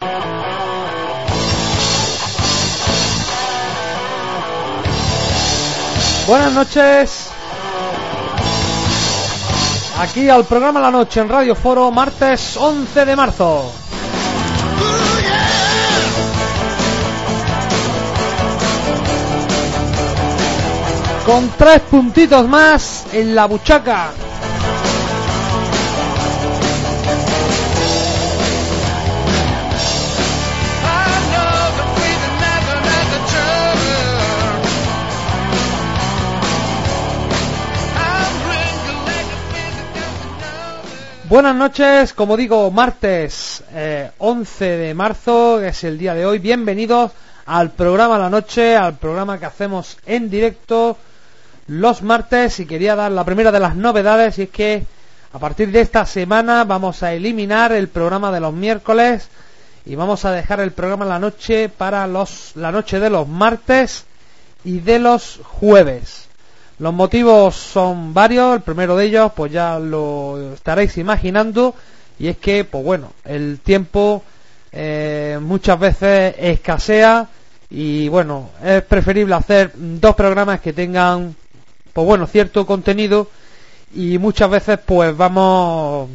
Buenas noches. Aquí al programa La Noche en Radio Foro, martes 11 de marzo. Con 3 puntitos más en la buchaca. Buenas noches, como digo, martes 11 de marzo, que es el día de hoy. Bienvenidos al programa La Noche, al programa que hacemos en directo los martes. Y quería dar la primera de las novedades, y es que a partir de esta semana vamos a eliminar el programa de los miércoles y vamos a dejar el programa La Noche para la noche de los martes y de los jueves. Los motivos son varios. El primero de ellos, pues ya lo estaréis imaginando, y es que, pues bueno, el tiempo muchas veces escasea, y bueno, es preferible hacer 2 programas que tengan, pues bueno, cierto contenido, y muchas veces pues vamos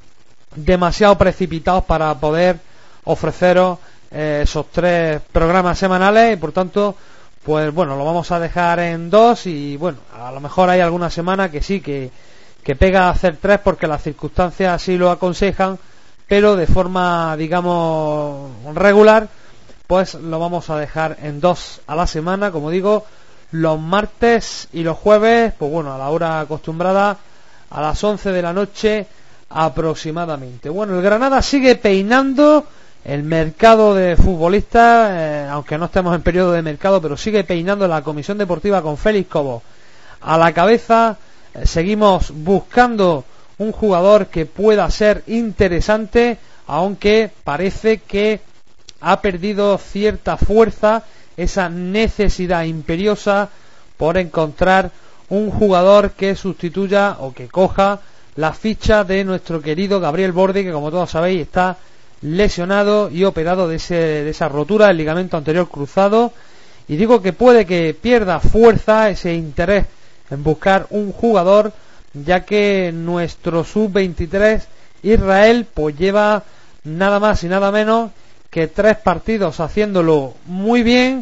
demasiado precipitados para poder ofreceros esos 3 programas semanales, y por tanto, pues bueno, lo vamos a dejar en 2, y bueno, a lo mejor hay alguna semana que sí, que pega a hacer 3 porque las circunstancias así lo aconsejan, pero de forma, digamos, regular, pues lo vamos a dejar en 2 a la semana, como digo, los martes y los jueves, pues bueno, a la hora acostumbrada, a las 11 de la noche aproximadamente. Bueno, el Granada sigue peinando el mercado de futbolistas, aunque no estemos en periodo de mercado, pero sigue peinando la comisión deportiva con Félix Cobo a la cabeza. Seguimos buscando un jugador que pueda ser interesante, aunque parece que ha perdido cierta fuerza esa necesidad imperiosa por encontrar un jugador que sustituya o que coja la ficha de nuestro querido Gabriel Bordi, que como todos sabéis está lesionado y operado de esa rotura del ligamento anterior cruzado. Y digo que puede que pierda fuerza ese interés en buscar un jugador, ya que nuestro sub-23 Israel pues lleva nada más y nada menos que 3 partidos haciéndolo muy bien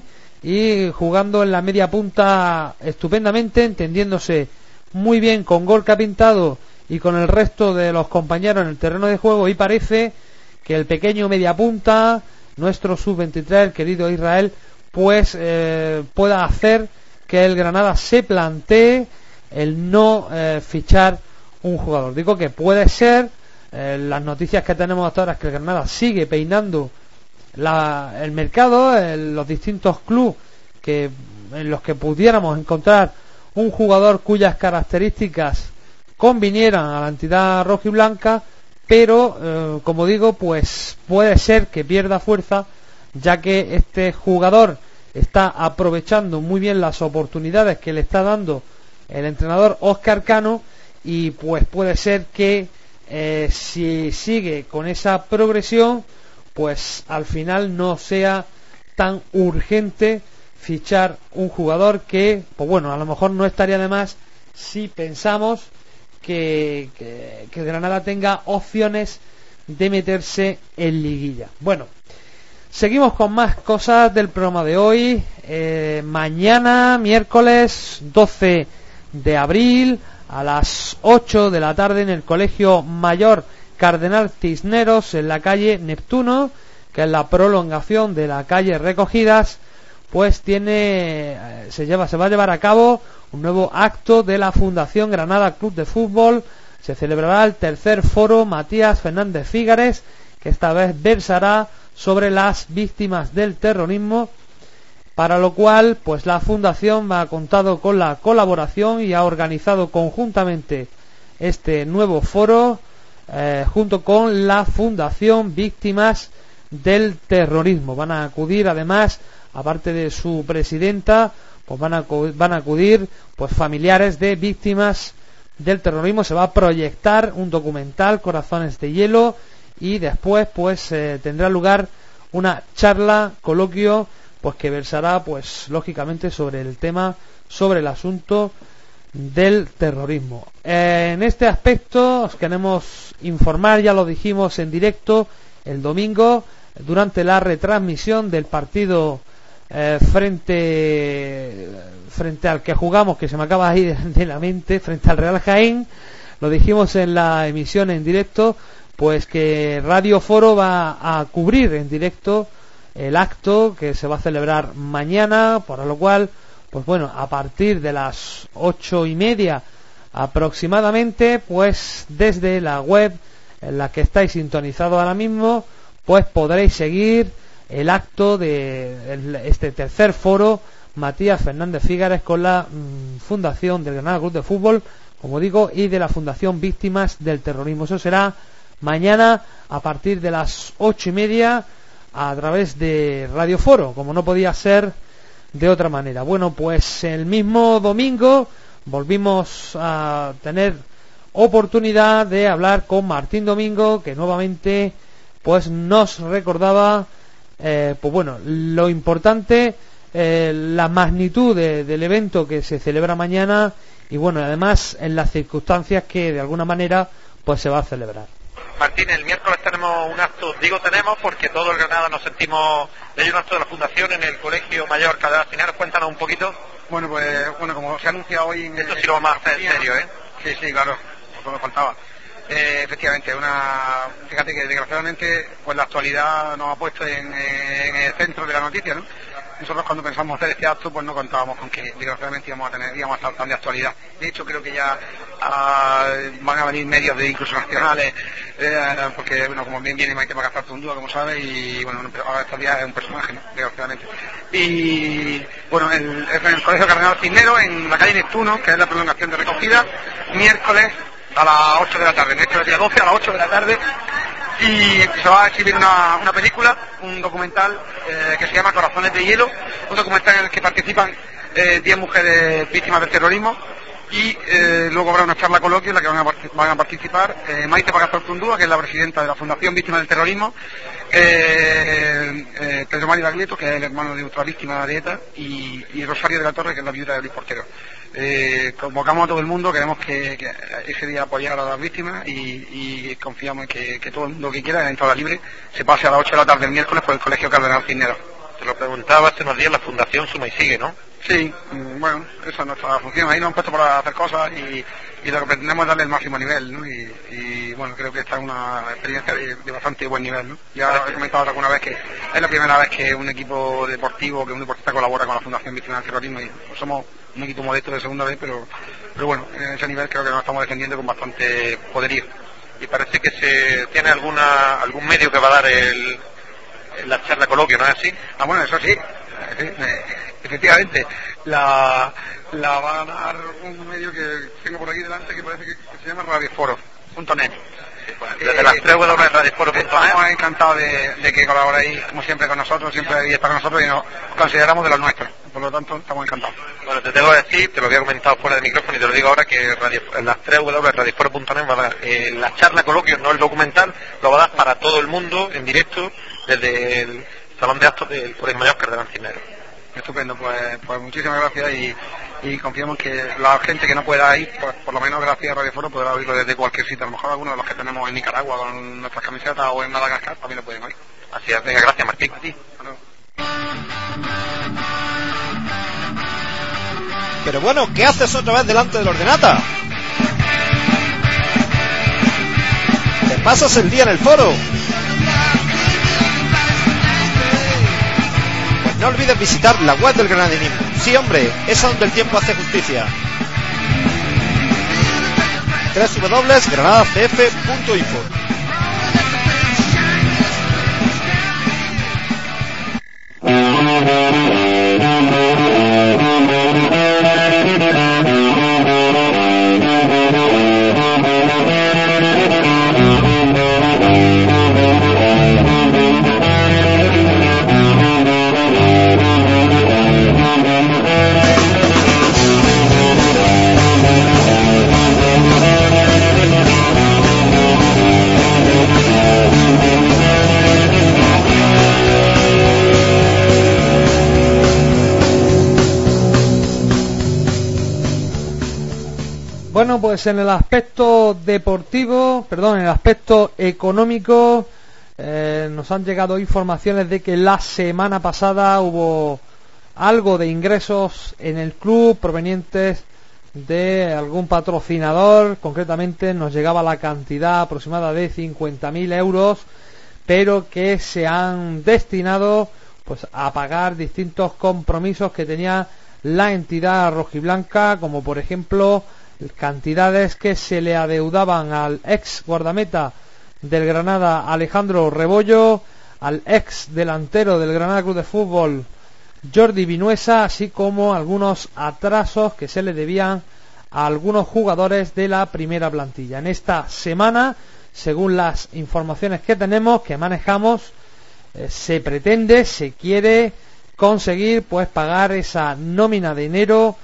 y jugando en la media punta estupendamente, entendiéndose muy bien con Gorka Pintado y con el resto de los compañeros en el terreno de juego, y parece que el pequeño mediapunta, nuestro sub-23, el querido Israel, pues pueda hacer que el Granada se plantee el no fichar un jugador. Digo que puede ser. Las noticias que tenemos hasta ahora es que el Granada sigue peinando el mercado, los distintos clubes en los que pudiéramos encontrar un jugador cuyas características convinieran a la entidad rojiblanca, pero como digo, pues puede ser que pierda fuerza, ya que este jugador está aprovechando muy bien las oportunidades que le está dando el entrenador Óscar Cano, y pues puede ser que si sigue con esa progresión, pues al final no sea tan urgente fichar un jugador que, pues bueno, a lo mejor no estaría de más si pensamos que Granada tenga opciones de meterse en liguilla. Bueno, seguimos con más cosas del programa de hoy. Mañana, miércoles 12 de abril, a las 8 de la tarde, en el Colegio Mayor Cardenal Cisneros, en la calle Neptuno, que es la prolongación de la calle Recogidas, pues se va a llevar a cabo un nuevo acto de la Fundación Granada Club de Fútbol. Se celebrará el tercer foro Matías Fernández Fígares, que esta vez versará sobre las víctimas del terrorismo, para lo cual pues la Fundación ha contado con la colaboración y ha organizado conjuntamente este nuevo foro junto con la Fundación Víctimas del Terrorismo. Van a acudir, además, aparte de su presidenta, pues van a acudir pues familiares de víctimas del terrorismo. Se va a proyectar un documental, Corazones de Hielo, y después pues tendrá lugar una charla, coloquio, pues que versará, pues lógicamente, sobre el tema, sobre el asunto del terrorismo. En este aspecto os queremos informar, ya lo dijimos en directo el domingo, durante la retransmisión del partido frente al que jugamos, que se me acaba de ir de la mente, frente al Real Jaén. Lo dijimos en la emisión en directo, pues que Radio Foro va a cubrir en directo el acto que se va a celebrar mañana, por lo cual, pues bueno, a partir de las 8:30 aproximadamente, pues desde la web en la que estáis sintonizados ahora mismo, pues podréis seguir el acto de este tercer foro Matías Fernández Fígares con la Fundación del Granada Club de Fútbol, como digo, y de la Fundación Víctimas del Terrorismo. Eso será mañana a partir de las 8:30 a través de Radio Foro, como no podía ser de otra manera. Bueno, pues el mismo domingo volvimos a tener oportunidad de hablar con Martín Domingo, que nuevamente pues nos recordaba pues bueno, lo importante, la magnitud del evento que se celebra mañana, y bueno, además en las circunstancias que de alguna manera pues se va a celebrar. Martín, el miércoles tenemos un acto, digo tenemos porque todo el Granada nos sentimos, hay un acto de la Fundación en el Colegio Mayor Cardenal Cisneros. Cuéntanos un poquito. Bueno, pues como se anuncia hoy en esto sí lo vamos a hacer en serio, ¿eh? Sí, claro, como me faltaba. Efectivamente, fíjate que desgraciadamente pues la actualidad nos ha puesto en el centro de la noticia, ¿no? Nosotros cuando pensamos hacer este acto pues no contábamos con que desgraciadamente íbamos a estar tan de actualidad. De hecho creo que ya van a venir medios de incluso nacionales, porque bueno, como bien viene Maite Pagazaurtundúa, como sabes, y bueno, ahora estos días es un personaje, ¿no? Desgraciadamente. Y bueno, en el Colegio Cardenal Cisneros, en la calle Neptuno, que es la prolongación de recogida, miércoles a las 8 de la tarde, en este día 12 a las 8 de la tarde, y se va a exhibir una película, un documental que se llama Corazones de Hielo, un documental en el que participan 10 mujeres víctimas del terrorismo, y luego habrá una charla coloquio en la que van a participar Maite Pagazaurtundúa, que es la presidenta de la Fundación Víctimas del Terrorismo, Pedro Mario Baglietto, que es el hermano de otra víctima de ETA, y Rosario de la Torre, que es la viuda de Luis Portero. Convocamos a todo el mundo, queremos que ese día apoyar a las víctimas, y confiamos en que todo el mundo que quiera, en entrada libre, se pase a las 8 de la tarde el miércoles por el Colegio Cardenal Cisneros. Te lo preguntaba hace unos días, la Fundación Suma y Sigue, ¿no? Sí, bueno, esa es nuestra función. Ahí nos han puesto para hacer cosas y lo que pretendemos es darle el máximo nivel, ¿no? Y bueno, creo que esta es una experiencia de bastante buen nivel, ¿no? Ya he comentado alguna vez que es la primera vez que un equipo deportivo, que un deportista colabora con la Fundación Víctimas del Terrorismo, y pues somos un equipo modesto de segunda vez, pero bueno, en ese nivel creo que nos estamos defendiendo con bastante poderío. Y parece que se tiene algún medio que va a dar la charla coloquio, ¿no es así? Bueno, eso sí. Efectivamente, la va a dar un medio que tengo por aquí delante, que parece que se llama radioforo.net. Desde las 3 radioforo.net. Estamos encantados de que colaboréis, como siempre, con nosotros, siempre está con nosotros, y nos consideramos de los nuestros. Por lo tanto, estamos encantados. Bueno, te tengo que decir, te lo había comentado fuera de micrófono y te lo digo ahora, que en las 3 radioforo.net va a dar la charla coloquio, no el documental, lo va a dar para todo el mundo en directo desde el Salón de Actos del Colegio Mayor Cardenal Cisneros. Estupendo, pues muchísimas gracias, y confiamos que la gente que no pueda ir, pues por lo menos gracias a Radio Foro podrá oírlo desde cualquier sitio. A lo mejor algunos de los que tenemos en Nicaragua con nuestras camisetas o en Madagascar también lo pueden oír. Así es, venga, gracias Martín. A ti. Bueno. Pero bueno, ¿qué haces otra vez delante del ordenata? ¿Te pasas el día en el foro? No olvides visitar la web del granadinismo. Sí, hombre, es a donde el tiempo hace justicia. www.granadacf.info. Bueno, pues en el aspecto deportivo, en el aspecto económico, nos han llegado informaciones de que la semana pasada hubo algo de ingresos en el club provenientes de algún patrocinador. Concretamente nos llegaba la cantidad aproximada de 50.000 euros, pero que se han destinado pues a pagar distintos compromisos que tenía la entidad rojiblanca, como por ejemplo cantidades que se le adeudaban al ex guardameta del Granada Alejandro Rebollo, al ex delantero del Granada Club de Fútbol Jordi Vinuesa, así como algunos atrasos que se le debían a algunos jugadores de la primera plantilla. En esta semana, según las informaciones que tenemos, que manejamos, se quiere conseguir pues pagar esa nómina de enero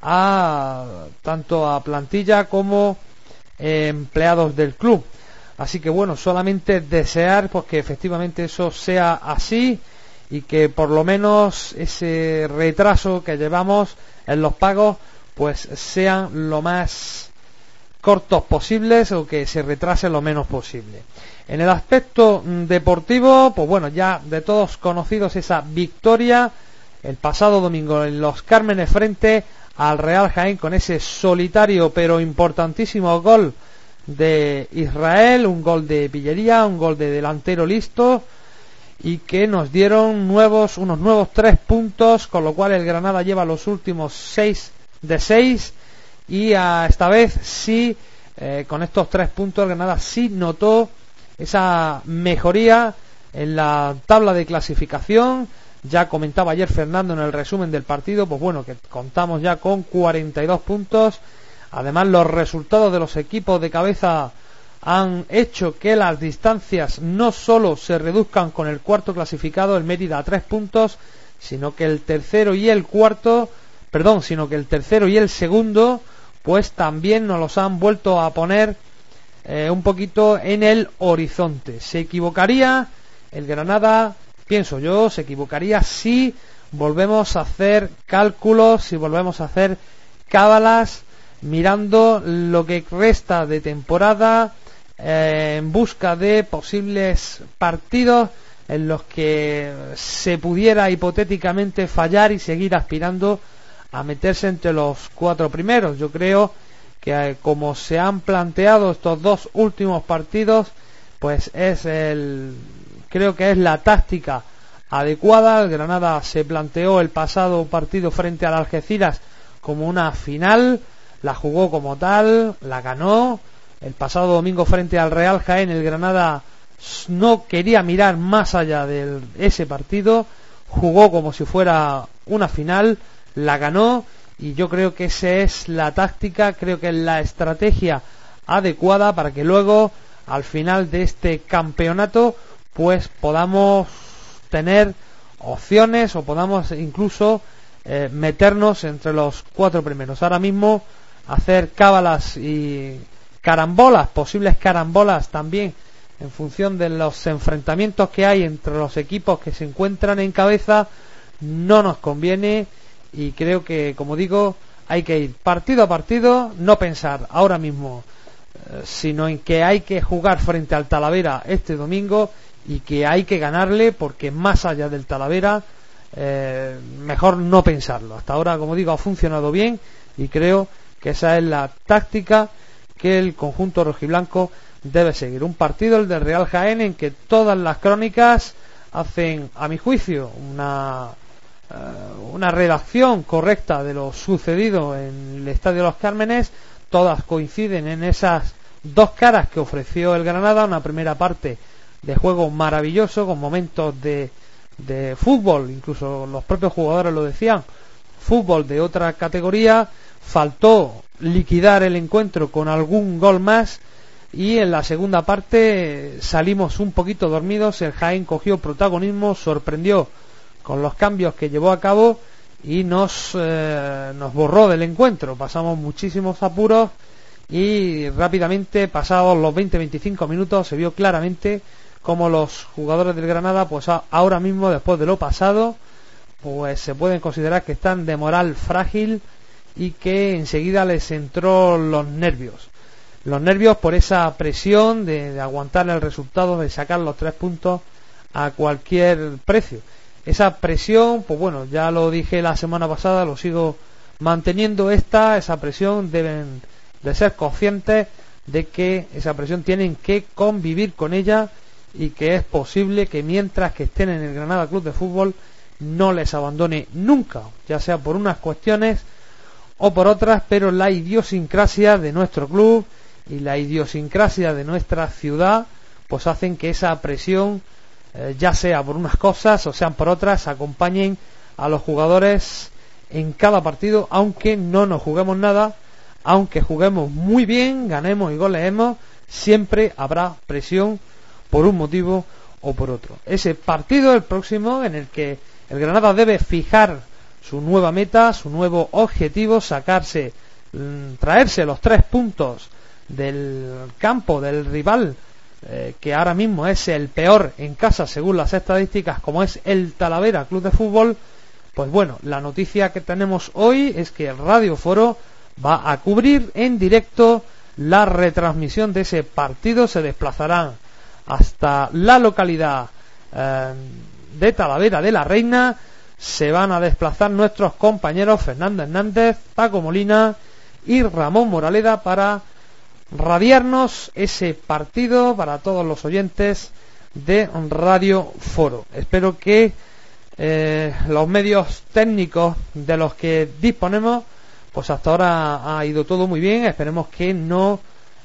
tanto a plantilla como empleados del club. Así que bueno, solamente desear pues que efectivamente eso sea así y que por lo menos ese retraso que llevamos en los pagos pues sean lo más cortos posibles o que se retrase lo menos posible. En el aspecto deportivo, pues bueno, ya de todos conocidos esa victoria el pasado domingo en Los Cármenes frente al Real Jaén con ese solitario pero importantísimo gol de Israel, un gol de pillería, un gol de delantero listo, y que nos dieron unos nuevos 3 puntos, con lo cual el Granada lleva los últimos 6 de 6 y esta vez sí, con estos 3 puntos el Granada sí notó esa mejoría en la tabla de clasificación. Ya comentaba ayer Fernando en el resumen del partido, pues bueno, que contamos ya con 42 puntos. Además, los resultados de los equipos de cabeza han hecho que las distancias no solo se reduzcan con el cuarto clasificado, el Mérida, a 3 puntos, sino que el tercero y el segundo, pues también nos los han vuelto a poner un poquito en el horizonte. Se equivocaría el Granada, pienso yo, se equivocaría si volvemos a hacer cálculos, si volvemos a hacer cábalas, mirando lo que resta de temporada, en busca de posibles partidos en los que se pudiera hipotéticamente fallar y seguir aspirando a meterse entre los 4 primeros. Yo creo que como se han planteado estos 2 últimos partidos, pues creo que es la táctica adecuada. El Granada se planteó el pasado partido frente al Algeciras como una final, la jugó como tal, la ganó. El pasado domingo frente al Real Jaén el Granada no quería mirar más allá de ese partido, jugó como si fuera una final, la ganó, y yo creo que esa es la táctica, creo que es la estrategia adecuada para que luego al final de este campeonato pues podamos tener opciones o podamos incluso meternos entre los 4 primeros. Ahora mismo hacer cábalas y carambolas, posibles carambolas también en función de los enfrentamientos que hay entre los equipos que se encuentran en cabeza, no nos conviene, y creo que, como digo, hay que ir partido a partido, no pensar ahora mismo, sino en que hay que jugar frente al Talavera este domingo y que hay que ganarle, porque más allá del Talavera mejor no pensarlo. Hasta ahora, como digo, ha funcionado bien y creo que esa es la táctica que el conjunto rojiblanco debe seguir. Un partido, el del Real Jaén, en que todas las crónicas hacen, a mi juicio, una redacción correcta de lo sucedido en el Estadio de Los Cármenes. Todas coinciden en esas 2 caras que ofreció el Granada. Una primera parte de juego maravilloso, con momentos de fútbol, incluso los propios jugadores lo decían, fútbol de otra categoría. Faltó liquidar el encuentro con algún gol más, y en la segunda parte salimos un poquito dormidos. El Jaén cogió protagonismo, sorprendió con los cambios que llevó a cabo y nos borró del encuentro. Pasamos muchísimos apuros y rápidamente, pasados los 20-25 minutos, se vio claramente cómo los jugadores del Granada, pues ahora mismo, después de lo pasado, pues se pueden considerar que están de moral frágil y que enseguida les entró los nervios por esa presión de aguantar el resultado, de sacar los 3 puntos a cualquier precio. Esa presión, pues bueno, ya lo dije la semana pasada, lo sigo manteniendo, esa presión deben de ser conscientes de que esa presión tienen que convivir con ella, y que es posible que mientras que estén en el Granada Club de Fútbol no les abandone nunca, ya sea por unas cuestiones o por otras, pero la idiosincrasia de nuestro club y la idiosincrasia de nuestra ciudad pues hacen que esa presión, ya sea por unas cosas o sean por otras, acompañen a los jugadores en cada partido, aunque no nos juguemos nada, aunque juguemos muy bien, ganemos y goleemos, siempre habrá presión por un motivo o por otro. Ese partido, el próximo, en el que el Granada debe fijar su nueva meta, su nuevo objetivo, traerse los 3 puntos del campo del rival, que ahora mismo es el peor en casa según las estadísticas, como es el Talavera Club de Fútbol. Pues bueno, la noticia que tenemos hoy es que Radio Foro va a cubrir en directo la retransmisión de ese partido. Se desplazarán hasta la localidad de Talavera de la Reina. Se van a desplazar nuestros compañeros Fernando Hernández, Paco Molina y Ramón Moraleda para radiarnos ese partido para todos los oyentes de Radio Foro. Espero que los medios técnicos de los que disponemos, pues hasta ahora ha ido todo muy bien. Esperemos que no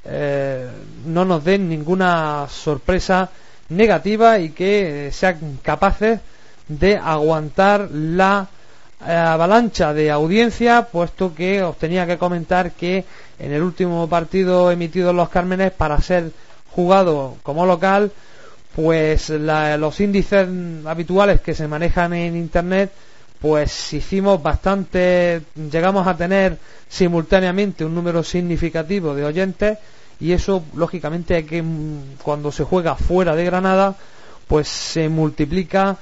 nos den ninguna sorpresa negativa y que sean capaces de aguantar la avalancha de audiencia, puesto que os tenía que comentar que en el último partido emitido en Los Cármenes, para ser jugado como local, pues los índices habituales que se manejan en internet, pues llegamos a tener simultáneamente un número significativo de oyentes, y eso lógicamente que cuando se juega fuera de Granada pues se multiplica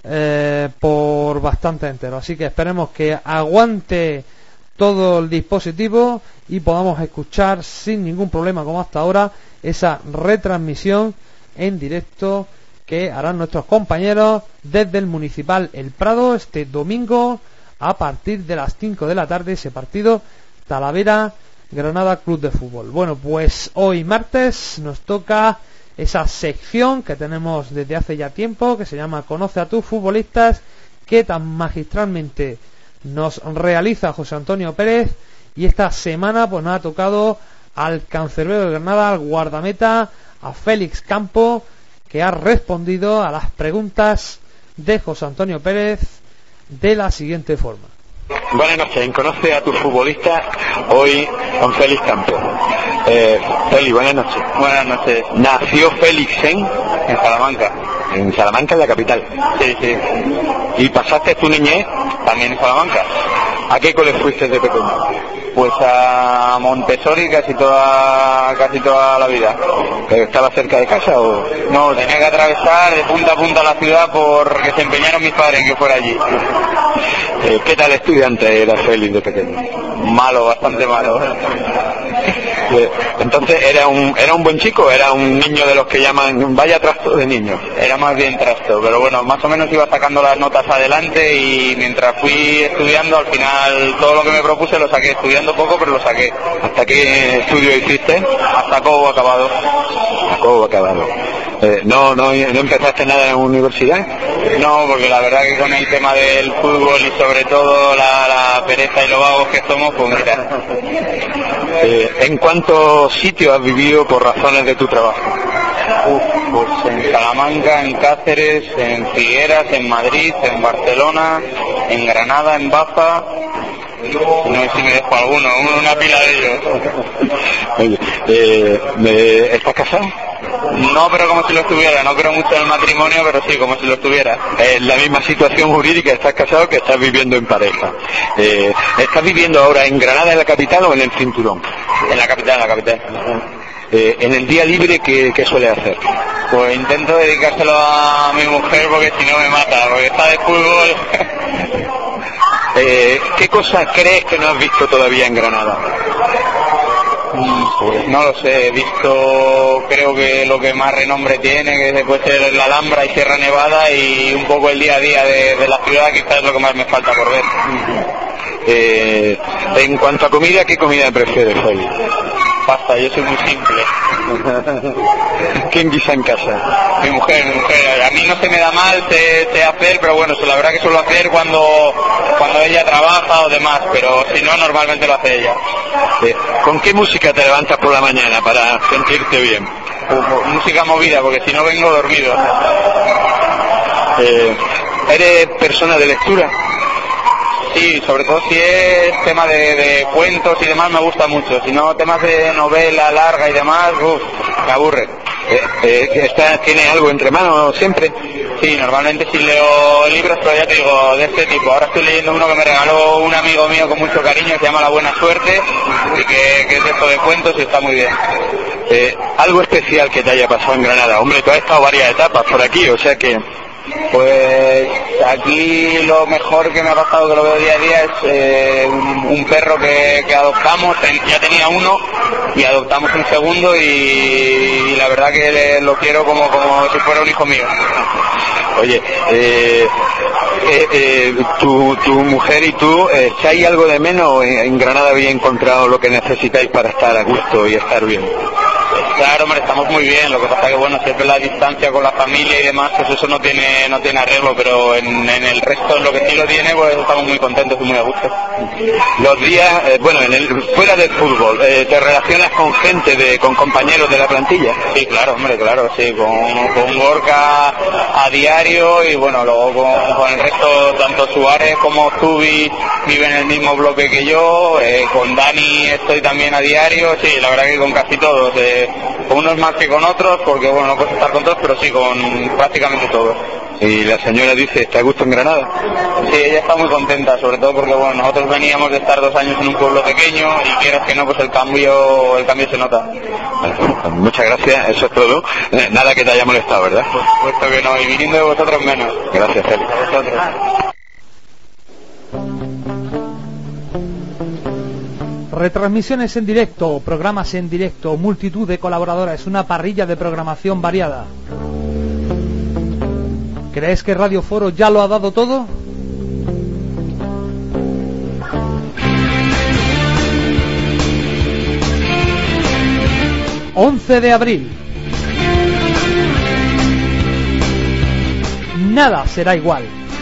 por bastante entero. Así que esperemos que aguante todo el dispositivo y podamos escuchar sin ningún problema, como hasta ahora, esa retransmisión en directo que harán nuestros compañeros desde el Municipal El Prado este domingo a partir de las 5 de la tarde, ese partido Talavera Granada Club de Fútbol. Bueno, pues hoy martes nos toca esa sección que tenemos desde hace ya tiempo, que se llama Conoce a tus futbolistas, que tan magistralmente nos realiza José Antonio Pérez, y esta semana pues nos ha tocado al cancerbero de Granada, al guardameta, a Félix Campo, que ha respondido a las preguntas de José Antonio Pérez de la siguiente forma. Buenas noches, en Conoce a tus futbolistas, hoy con Félix Campo. Félix, buenas noches. Buenas noches. ¿Nació Félix en Salamanca? En Salamanca, en la capital. Sí. ¿Y pasaste tu niñez También en Salamanca. ¿A qué cole fuiste de pequeño? Pues a Montessori casi toda la vida. ¿Pero estaba cerca de casa o...? No, tenía que atravesar de punta a punta la ciudad porque se empeñaron mis padres en que fuera allí. ¿Qué tal estudiante era Félix de pequeño? Malo, bastante malo. Entonces era un buen chico, era un niño de los que llaman vaya trasto de niños. Era más bien trasto, pero bueno, más o menos iba sacando las notas adelante, y mientras fui estudiando, al final todo lo que me propuse lo saqué, estudiando poco, pero lo saqué. ¿Hasta qué estudio hiciste? Hasta Cobo acabado. ¿No empezaste nada en la universidad? No, porque la verdad que con el tema del fútbol y sobre todo la pereza y los vagos que somos, pues mira. ¿En cuántos sitios has vivido por razones de tu trabajo? Pues en Salamanca, en Cáceres, en Figueras, en Madrid, en Barcelona, en Granada, en Baza. No sé si me dejo alguno, una pila de ellos. ¿Estás casado? No, pero como si lo estuviera. No creo mucho en el matrimonio, pero sí, como si lo estuviera. En la misma situación jurídica, estás casado que estás viviendo en pareja. ¿Estás viviendo ahora en Granada, en la capital, o en el Cinturón? En la capital. En el día libre, ¿qué suele hacer? Pues intento dedicárselo a mi mujer, porque si no me mata, porque está de fútbol. ¿Qué cosas crees que no has visto todavía en Granada? Pues no lo sé, he visto, creo que lo que más renombre tiene, que puede ser la Alhambra y Sierra Nevada, y un poco el día a día de la ciudad, quizás es lo que más me falta por ver. En cuanto a comida, ¿qué comida prefieres, Feli? Pasta, yo soy muy simple. ¿Quién guisa en casa? Mi mujer. A mí no se me da mal, sé hacer, pero bueno, la verdad que suelo hacer cuando ella trabaja o demás, pero si no, normalmente lo hace ella. ¿Con qué música te levantas por la mañana para sentirte bien? Música movida, porque si no vengo dormido. ¿Eres persona de lectura? Sí, sobre todo si es tema de cuentos y demás me gusta mucho, si no temas de novela larga y demás, me aburre. ¿Tienes algo entre manos siempre? Sí, normalmente sí leo libros, pero ya te digo, de este tipo. Ahora estoy leyendo uno que me regaló un amigo mío con mucho cariño, se llama La Buena Suerte, y que es de esto de cuentos y está muy bien. ¿Algo especial que te haya pasado en Granada? Hombre, tú has estado varias etapas por aquí, o sea que... Pues aquí lo mejor que me ha pasado, que lo veo día a día, es un perro que adoptamos. Ya tenía uno y adoptamos un segundo, y la verdad que lo quiero como si fuera un hijo mío. Oye, tu mujer y tú, ¿echáis algo de menos? ¿En Granada habéis encontrado lo que necesitáis para estar a gusto y estar bien? Claro, hombre, estamos muy bien, lo que pasa que bueno, siempre la distancia con la familia y demás, pues eso no tiene arreglo, pero en el resto, en lo que sí lo tiene, pues estamos muy contentos y muy a gusto. Los días, fuera del fútbol, ¿te relacionas con gente, con compañeros de la plantilla? Sí, claro, hombre, claro, sí, con Gorka a diario, y bueno, luego con el resto, tanto Suárez como Zubi viven en el mismo bloque que yo, con Dani estoy también a diario, sí, la verdad que con casi todos, con unos más que con otros, porque bueno, no puedo estar con todos, pero sí, con prácticamente todos. ¿Y la señora dice, está a gusto en Granada? Sí, ella está muy contenta, sobre todo porque bueno, nosotros veníamos de estar 2 años en un pueblo pequeño, y quieras que no, pues el cambio se nota. Bueno, muchas gracias, eso es todo. Nada que te haya molestado, ¿verdad? Por supuesto que no, y viniendo de vosotros menos. Gracias, Félix. A vosotros. Retransmisiones en directo, programas en directo, multitud de colaboradores, una parrilla de programación variada. ¿Crees que Radio Foro ya lo ha dado todo? ...11 de abril... Nada será igual.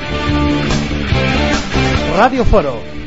Radio Foro.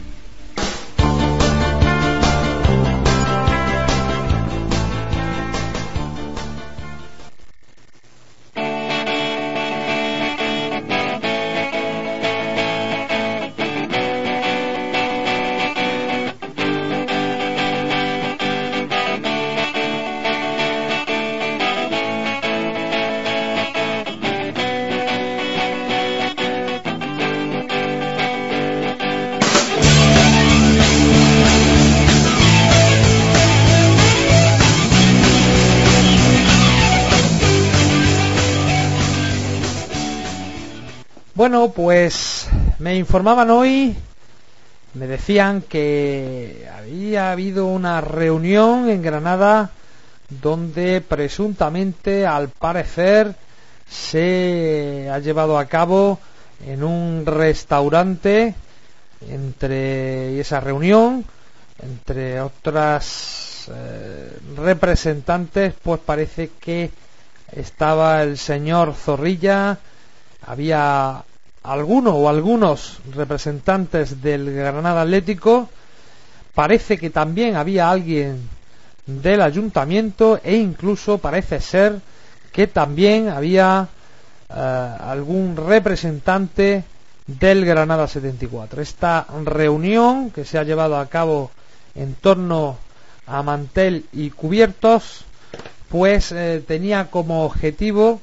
Bueno, pues me informaban hoy, me decían que había habido una reunión en Granada donde presuntamente, al parecer, se ha llevado a cabo en un restaurante. Entre esa reunión, entre otras representantes, pues parece que estaba el señor Zorrilla, había algunos representantes del Granada Atlético, parece que también había alguien del ayuntamiento, e incluso parece ser que también había algún representante del Granada 74. Esta reunión, que se ha llevado a cabo en torno a mantel y cubiertos, pues tenía como objetivo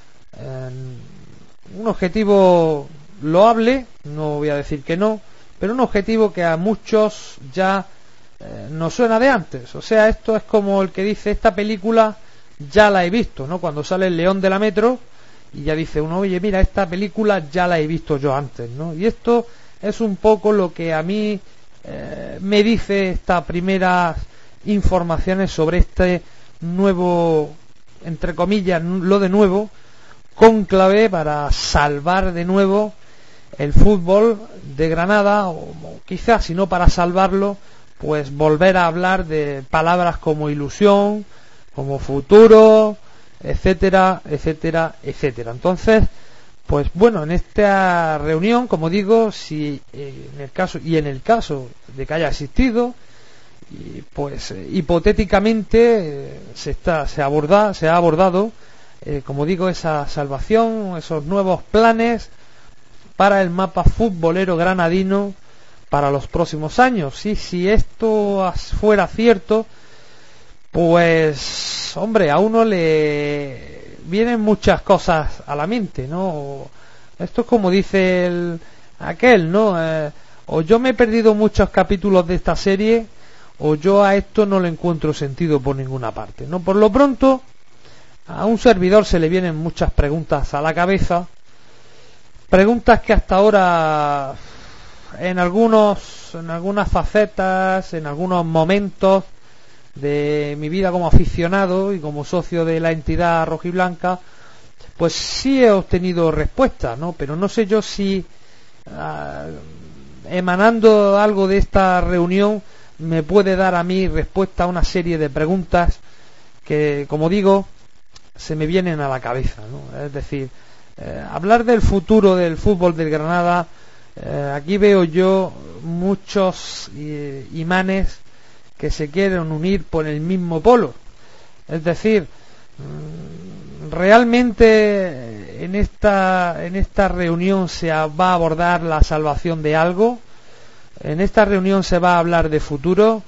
un objetivo loable, no voy a decir que no, pero un objetivo que a muchos ya nos suena de antes. O sea, esto es como el que dice, esta película ya la he visto, ¿no? Cuando sale el León de la Metro y ya dice uno, oye, mira, esta película ya la he visto yo antes, ¿no? Y esto es un poco lo que a mí me dice estas primeras informaciones sobre este nuevo, entre comillas, lo de nuevo, cónclave para salvar de nuevo el fútbol de Granada, o quizás, si no para salvarlo, pues volver a hablar de palabras como ilusión, como futuro, etcétera, etcétera, etcétera. Entonces, pues bueno, en esta reunión, como digo, si en el caso de que haya existido, pues hipotéticamente se ha abordado, como digo, esa salvación, esos nuevos planes para el mapa futbolero granadino para los próximos años. Sí, si esto fuera cierto, pues hombre, a uno le vienen muchas cosas a la mente, ¿no? Esto es como dice aquel, ¿no? O yo me he perdido muchos capítulos de esta serie, o yo a esto no le encuentro sentido por ninguna parte, ¿no? Por lo pronto, a un servidor se le vienen muchas preguntas a la cabeza, preguntas que hasta ahora en algunas facetas, en algunos momentos de mi vida como aficionado y como socio de la entidad rojiblanca, pues sí he obtenido respuestas, ¿no? Pero no sé yo si emanando algo de esta reunión me puede dar a mí respuesta a una serie de preguntas que, como digo, se me vienen a la cabeza, ¿no? Es decir, hablar del futuro del fútbol del Granada, aquí veo yo muchos imanes que se quieren unir por el mismo polo. Es decir, realmente en esta reunión se va a abordar la salvación de algo. En esta reunión se va a hablar de futuro.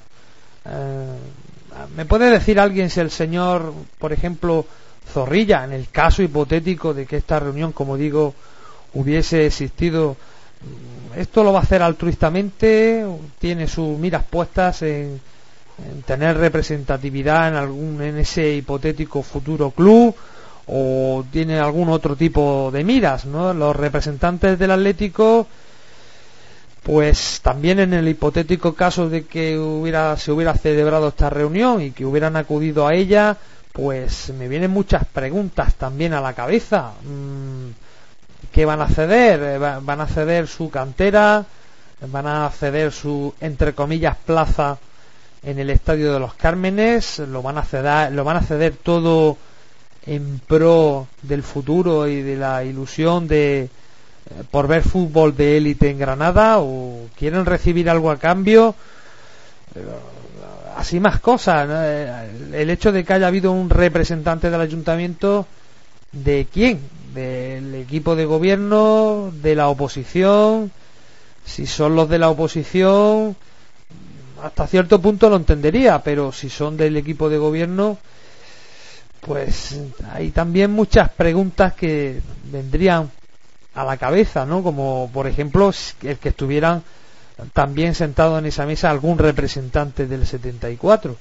¿Me puede decir alguien si el señor, por ejemplo, Zorrilla, en el caso hipotético de que esta reunión, como digo, hubiese existido, esto lo va a hacer altruistamente? ¿Tiene sus miras puestas en tener representatividad en ese hipotético futuro club? ¿O tiene algún otro tipo de miras, ¿no? Los representantes del Atlético, pues también en el hipotético caso de que se hubiera celebrado esta reunión y que hubieran acudido a ella, pues me vienen muchas preguntas también a la cabeza. ¿Qué van a ceder? ¿Van a ceder su cantera? ¿Van a ceder su, entre comillas, plaza en el Estadio de los Cármenes? ¿Lo van a ceder todo en pro del futuro y de la ilusión por ver fútbol de élite en Granada? ¿O quieren recibir algo a cambio? Así más cosas, ¿no? El hecho de que haya habido un representante del ayuntamiento, ¿de quién? ¿Del equipo de gobierno? ¿De la oposición? Si son los de la oposición, hasta cierto punto lo entendería, pero si son del equipo de gobierno, pues hay también muchas preguntas que vendrían a la cabeza, ¿no? Como por ejemplo el que estuvieran también sentado en esa mesa algún representante del 74.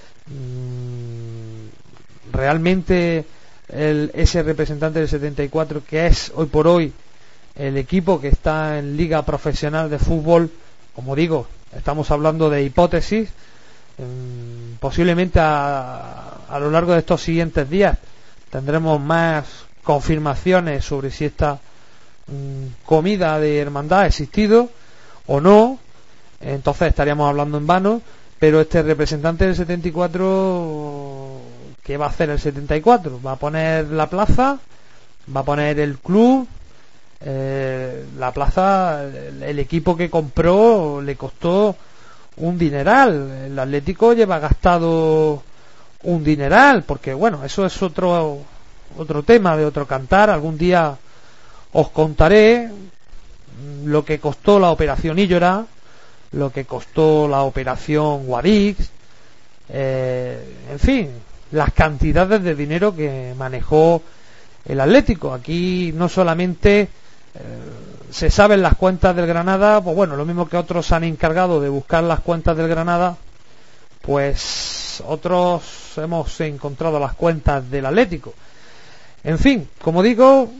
Realmente ese representante del 74, que es hoy por hoy el equipo que está en Liga Profesional de Fútbol, como digo, estamos hablando de hipótesis, posiblemente a lo largo de estos siguientes días tendremos más confirmaciones sobre si esta comida de hermandad ha existido o no. Entonces estaríamos hablando en vano. Pero este representante del 74, ¿qué va a hacer el 74? ¿Va a poner la plaza? ¿Va a poner el club? La plaza, el equipo que compró le costó un dineral. El Atlético lleva gastado un dineral, porque bueno, eso es otro tema de otro cantar. Algún día os contaré lo que costó la operación Illora, lo que costó la operación Guadix, en fin, las cantidades de dinero que manejó el Atlético. Aquí no solamente se saben las cuentas del Granada, pues bueno, lo mismo que otros se han encargado de buscar las cuentas del Granada, pues otros hemos encontrado las cuentas del Atlético. En fin, como digo,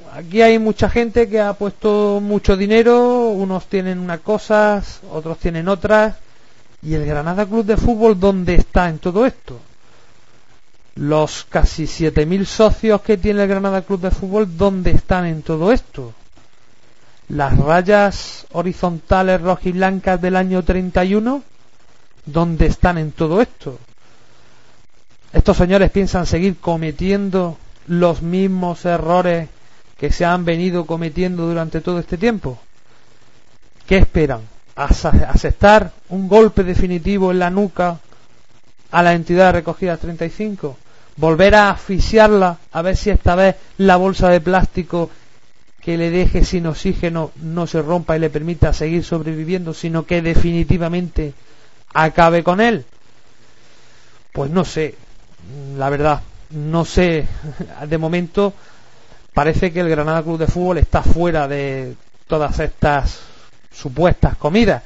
aquí hay mucha gente que ha puesto mucho dinero, unos tienen unas cosas, otros tienen otras, y el Granada Club de Fútbol, ¿dónde está en todo esto? Los casi 7.000 socios que tiene el Granada Club de Fútbol, ¿dónde están en todo esto? Las rayas horizontales rojiblancas del año 31, ¿dónde están en todo esto? Estos señores piensan seguir cometiendo los mismos errores que se han venido cometiendo durante todo este tiempo. ¿Qué esperan? ¿Aceptar un golpe definitivo en la nuca a la entidad de recogida 35? ¿Volver a asfixiarla a ver si esta vez la bolsa de plástico que le deje sin oxígeno no se rompa y le permita seguir sobreviviendo, sino que definitivamente acabe con él? Pues no sé, la verdad, no sé. De momento parece que el Granada Club de Fútbol está fuera de todas estas supuestas comidas.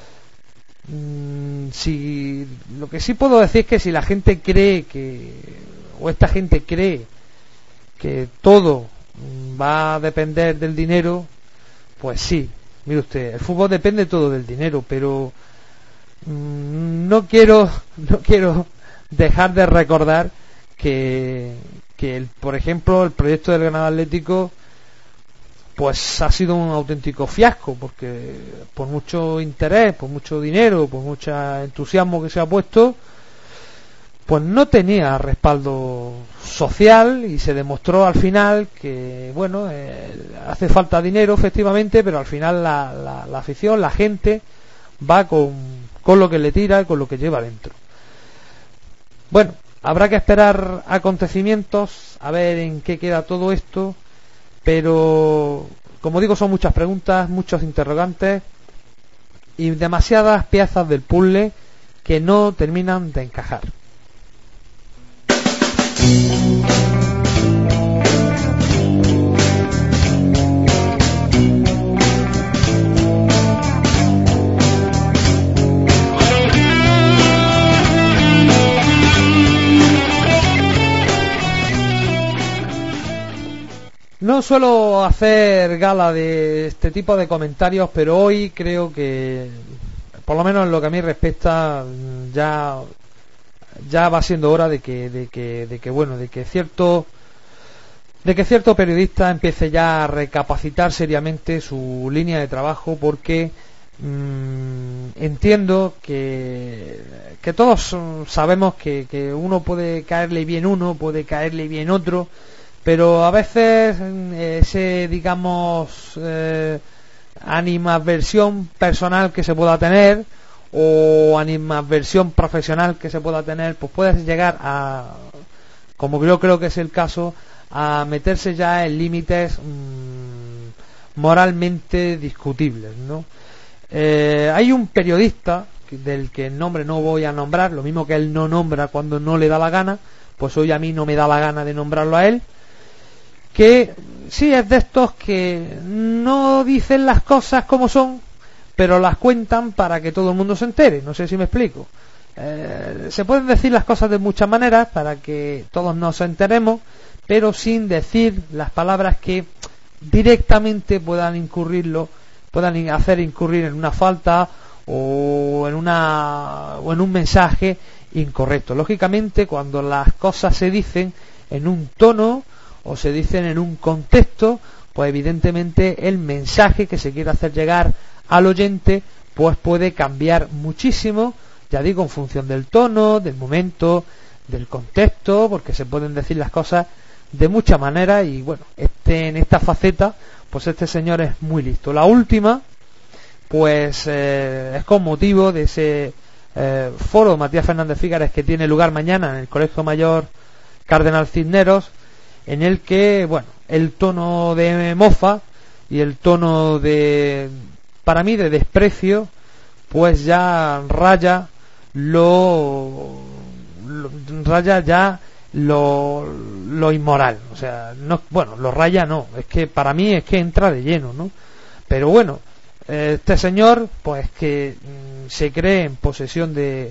Lo que sí puedo decir es que si la gente cree o esta gente cree que todo va a depender del dinero, pues sí, mire usted, el fútbol depende todo del dinero, pero no quiero dejar de recordar que por ejemplo, el proyecto del Granada Atlético pues ha sido un auténtico fiasco, porque por mucho interés, por mucho dinero, por mucho entusiasmo que se ha puesto, pues no tenía respaldo social, y se demostró al final que, bueno, hace falta dinero efectivamente, pero al final la afición, la gente va con lo que le tira y con lo que lleva dentro. Bueno, habrá que esperar acontecimientos a ver en qué queda todo esto, pero como digo, son muchas preguntas, muchos interrogantes y demasiadas piezas del puzzle que no terminan de encajar. No suelo hacer gala de este tipo de comentarios, pero hoy creo que, por lo menos en lo que a mí respecta, ya va siendo hora de que cierto periodista empiece ya a recapacitar seriamente su línea de trabajo, porque entiendo que todos sabemos que uno puede caerle bien uno, puede caerle bien otro, pero a veces ese, digamos, animadversión personal que se pueda tener o animadversión profesional que se pueda tener, pues puede llegar a, como yo creo que es el caso, a meterse ya en límites moralmente discutibles, ¿no? Hay un periodista del que el nombre no voy a nombrar, lo mismo que él no nombra cuando no le da la gana, pues hoy a mí no me da la gana de nombrarlo a él, que sí es de estos que no dicen las cosas como son, pero las cuentan para que todo el mundo se entere. No sé si me explico. Se pueden decir las cosas de muchas maneras para que todos nos enteremos, pero sin decir las palabras que directamente puedan hacer incurrir en una falta o en un mensaje incorrecto. Lógicamente, cuando las cosas se dicen en un tono o se dicen en un contexto, pues evidentemente el mensaje que se quiere hacer llegar al oyente pues puede cambiar muchísimo, ya digo, en función del tono, del momento, del contexto, porque se pueden decir las cosas de muchas maneras, y bueno, en esta faceta pues este señor es muy listo. La última pues es con motivo de ese foro Matías Fernández Fígares que tiene lugar mañana en el Colegio Mayor Cardenal Cisneros, en el que, bueno, el tono de mofa y el tono para mí de desprecio, pues ya raya lo inmoral. O sea, no, bueno, lo raya no, es que para mí es que entra de lleno, ¿no? Pero bueno, este señor pues que se cree en posesión de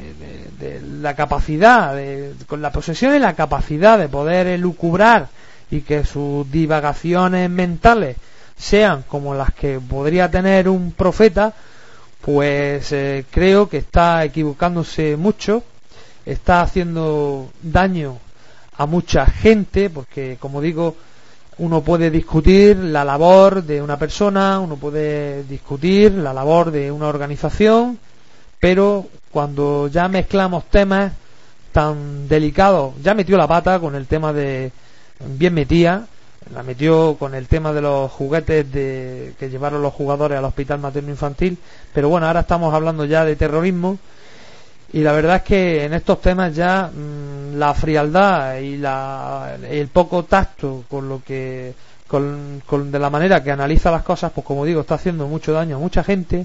la capacidad, con la posesión y la capacidad de poder elucubrar y que sus divagaciones mentales sean como las que podría tener un profeta, pues creo que está equivocándose mucho, está haciendo daño a mucha gente, porque como digo, uno puede discutir la labor de una persona, uno puede discutir la labor de una organización, pero cuando ya mezclamos temas tan delicados, ya metió la pata con el tema de, bien metía, la metió con el tema de los juguetes que llevaron los jugadores al hospital materno-infantil, pero bueno, ahora estamos hablando ya de terrorismo, y la verdad es que en estos temas ya la frialdad y el poco tacto con lo que con de la manera que analiza las cosas, pues como digo, está haciendo mucho daño a mucha gente,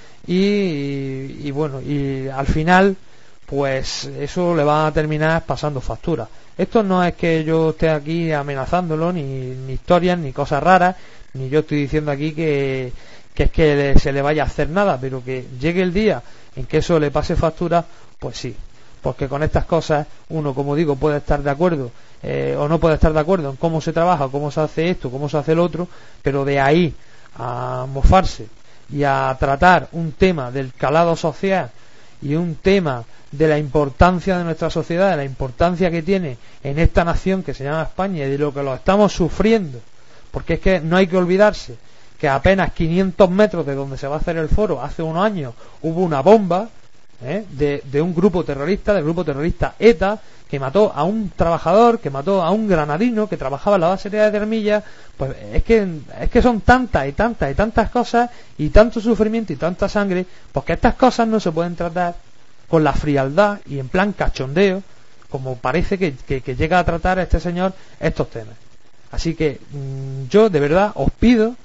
y bueno, y al final pues eso le va a terminar pasando factura. Esto no es que yo esté aquí amenazándolo, ni historias, ni cosas raras, ni yo estoy diciendo aquí que es que se le vaya a hacer nada, pero que llegue el día en que eso le pase factura, pues sí, porque con estas cosas uno, como digo, puede estar de acuerdo o no puede estar de acuerdo en cómo se trabaja, cómo se hace esto, cómo se hace el otro, pero de ahí a mofarse y a tratar un tema del calado social y un tema de la importancia de nuestra sociedad, de la importancia que tiene en esta nación que se llama España y de lo que lo estamos sufriendo, porque es que no hay que olvidarse que a apenas 500 metros de donde se va a hacer el foro, hace unos años hubo una bomba de un grupo terrorista, del grupo terrorista ETA, que mató a un trabajador, que mató a un granadino que trabajaba en la base de Termilla. Pues es que son tantas y tantas y tantas cosas, y tanto sufrimiento y tanta sangre, porque estas cosas no se pueden tratar con la frialdad y en plan cachondeo como parece que llega a tratar a este señor estos temas. Así que yo de verdad os pido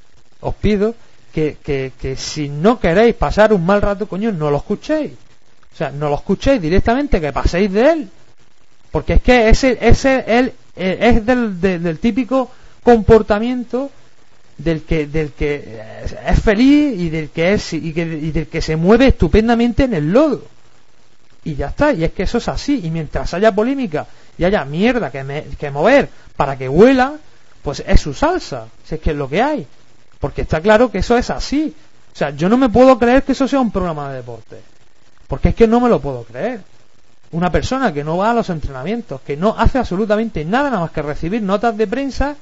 que si no queréis pasar un mal rato, coño, no lo escuchéis. O sea, no lo escuchéis directamente, que paséis de él. Porque es que ese es del típico comportamiento del que es feliz y del que se mueve estupendamente en el lodo. Y ya está, y es que eso es así. Y mientras haya polémica y haya mierda que mover para que huela, pues es su salsa, si es que es lo que hay. Porque está claro que eso es así. O sea, yo no me puedo creer que eso sea un programa de deporte, porque es que no me lo puedo creer. Una persona que no va a los entrenamientos, que no hace absolutamente nada más que recibir notas de prensa,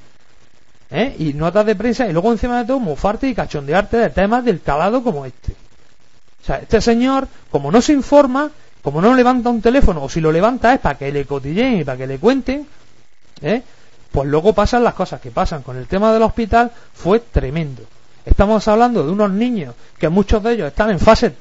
y notas de prensa, y luego encima de todo mofarte y cachondearte de temas del calado como este. O sea, este señor, como no se informa, como no levanta un teléfono, o si lo levanta es para que le cotilleen y para que le cuenten, pues luego pasan las cosas que pasan. Con el tema del hospital fue tremendo. Estamos hablando de unos niños que muchos de ellos están en fase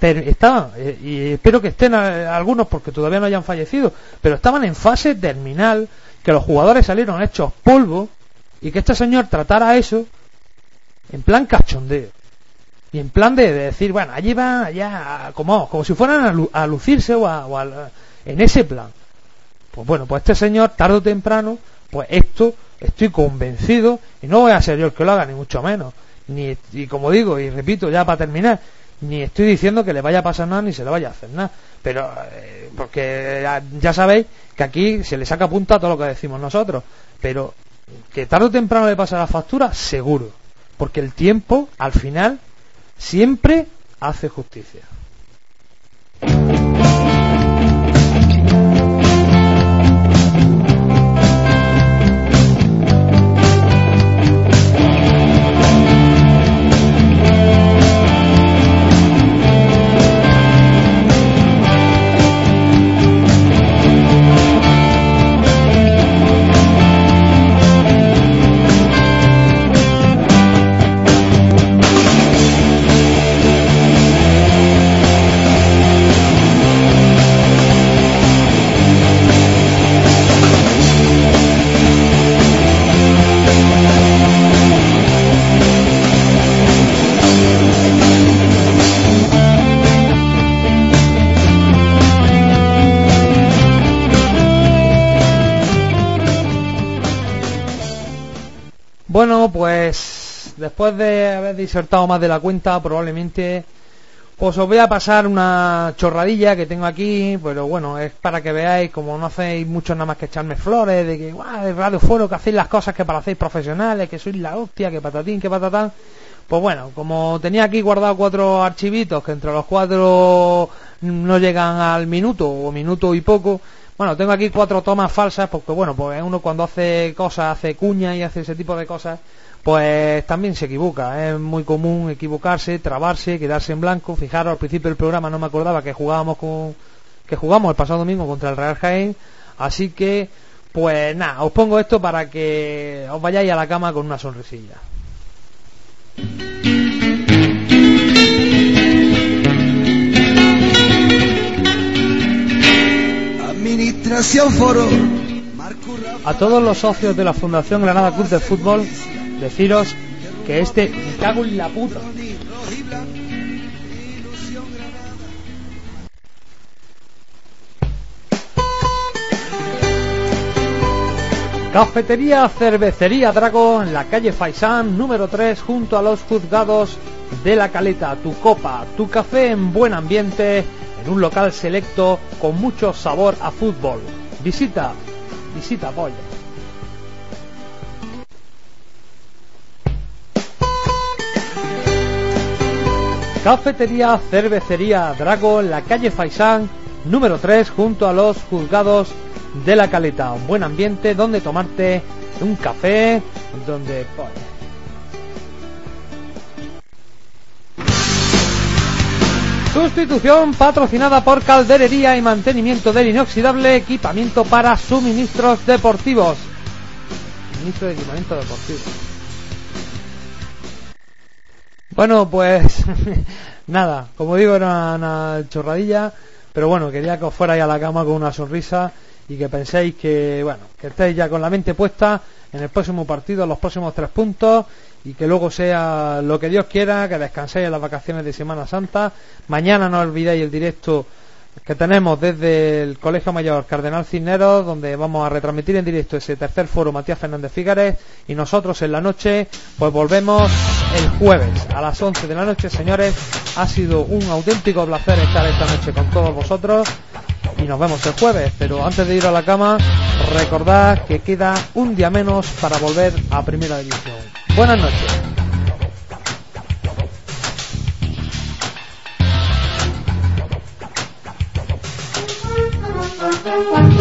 y espero que estén algunos porque todavía no hayan fallecido, pero estaban en fase terminal, que los jugadores salieron hechos polvo, y que este señor tratara eso en plan cachondeo y en plan de decir, bueno, allí van allá como si fueran a lucirse en ese plan. Pues bueno, pues este señor tarde o temprano, pues esto estoy convencido, y no voy a ser yo el que lo haga, ni mucho menos, y como digo y repito ya para terminar, ni estoy diciendo que le vaya a pasar nada ni se le vaya a hacer nada, pero porque ya sabéis que aquí se le saca punta a todo lo que decimos nosotros, pero que tarde o temprano le pasa la factura, seguro, porque el tiempo al final siempre hace justicia. Bueno, pues después de haber disertado más de la cuenta, probablemente Pues os voy a pasar una chorradilla que tengo aquí, pero bueno, es para que veáis, como no hacéis mucho nada más que echarme flores, de que, ¡guau!, de Radio Foro, que hacéis las cosas que parecéis profesionales, que sois la hostia, que patatín, que patatán. Pues bueno, como tenía aquí guardado 4 archivitos, que entre los 4 no llegan al minuto, o minuto y poco, bueno, tengo aquí 4 tomas falsas, porque bueno, pues uno cuando hace cosas, hace cuña y hace ese tipo de cosas, pues también se equivoca. Es muy común equivocarse, trabarse, quedarse en blanco. Fijaros, al principio del programa no me acordaba que jugamos el pasado domingo contra el Real Jaén, así que pues nada, os pongo esto para que os vayáis a la cama con una sonrisilla. Administración Foro. A todos los socios de la Fundación Granada Club de Fútbol, deciros que me cago en la puta. Cafetería Cervecería Drago en la calle Faisán número 3 junto a los juzgados de La Caleta. Tu copa, tu café en buen ambiente en un local selecto con mucho sabor a fútbol. Visita pollo. Cafetería Cervecería Drago en la calle Faisán número 3 junto a los juzgados de La Caleta. Un buen ambiente donde tomarte un café, donde sustitución patrocinada por Calderería y Mantenimiento del Inoxidable, equipamiento para suministros deportivos. Suministro de equipamiento deportivo. Bueno, pues nada, como digo, era una chorradilla, pero bueno, quería que os fuerais a la cama con una sonrisa y que penséis que, bueno, que estéis ya con la mente puesta en el próximo partido, en los próximos 3 puntos, y que luego sea lo que Dios quiera, que descanséis en las vacaciones de Semana Santa. Mañana no olvidéis el directo que tenemos desde el Colegio Mayor Cardenal Cisneros, donde vamos a retransmitir en directo ese tercer foro Matías Fernández Fígares, y nosotros en la noche pues volvemos el jueves a las 11 de la noche. Señores, ha sido un auténtico placer estar esta noche con todos vosotros y nos vemos el jueves, pero antes de ir a la cama recordad que queda un día menos para volver a Primera División. Buenas noches. Thank you.